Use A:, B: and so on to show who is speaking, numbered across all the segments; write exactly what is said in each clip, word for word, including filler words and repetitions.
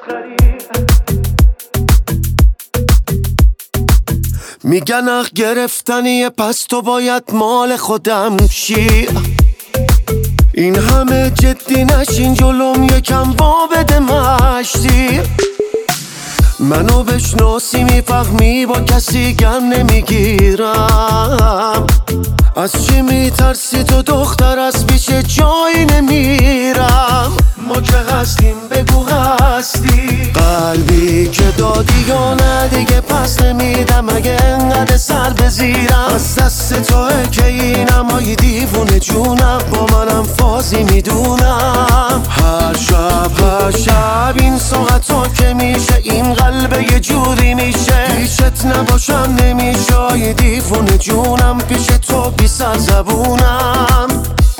A: میگن اخ گرفتنیه پس تو باید مال خودم شی. این همه جدی نشین جلوم یکم وا بده مشتی. منو بشناسی میفهمی با کسی گم نمیگیرم. از چی میترسی تو دختر از پیش جایی نمیرم. ما که هستیم بگو هستی. قلبی که دادی یا نه دیگه پس نمیدم اگه انقدر سر بزیرم. از دست توه که اینم های دیوونه جونم با منم فازی میدونم. هر شب هر شب این ساعتا که میشه این قلب یه جوری میشه. پیشت نباشم نمیشه یه دیوونه جونم پیش تو بی سر زبونم.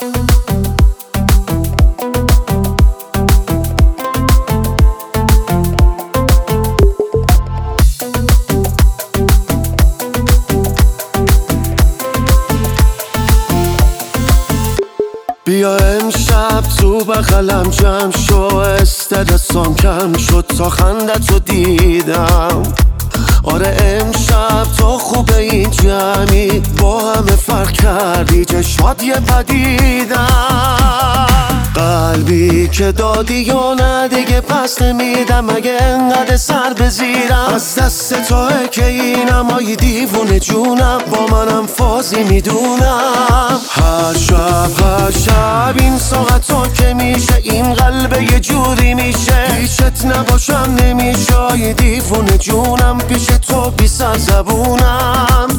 A: بیا امشب تو بغلم جمع شو. استرسام کم شد تا خندت رو دیدم. آره امشب تو خوبه این جمعی با همه فرق کردی چشمات یه پدیدم. قلبی که دادی یا نه دیگه پس نمیدم اگه انقدر سر بزیرم. از دست توه که اینم های دیوونه جونم با منم فازی میدونم. هر شب هر شب این ساعتا که میشه این قلب یه جوری میشه. پیشت نباشم نمیشه یه دیوونه جونم پیش تو بی سر زبونم.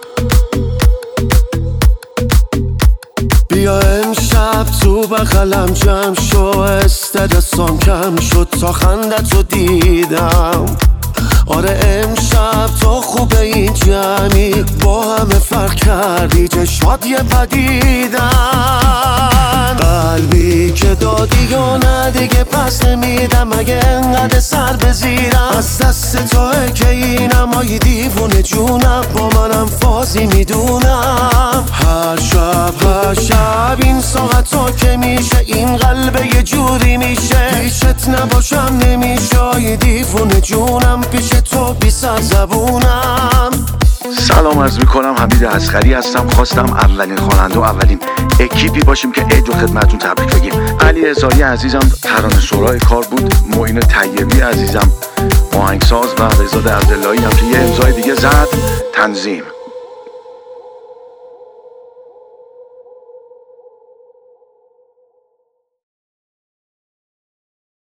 A: بیا امشب تو بغلم جمع شو. استرسام کم شد تا خندت رو دیدم. آره امشب تو خوبه این جمعی با همه فرق کردی چشمات یه پدیدن. قلبی که دادی یا نه دیگه پس نمیدم اگه انقدر سر بزیرم. از دست توه که اینم های دیوونه جونم با منم فازی میدونم. هر شب هر شب این ساعتا که میشه این قلب یه جوری میشه. پیشت نباشم نمیشه یه دیوونه جونم پیش تو بی سر زبونم.
B: سلام عرض میکنم، حمید اصغری هستم. خواستم اولین خواننده و اولین اکیپی باشیم که عید رو خدمتتون تبریک بگیم. علی هزاری عزیزم ترانه سرای کار بود. معین طیبی عزیزم آهنگساز و بهزاد عبداللهی هم که یه امضای دیگه زد تنظیم.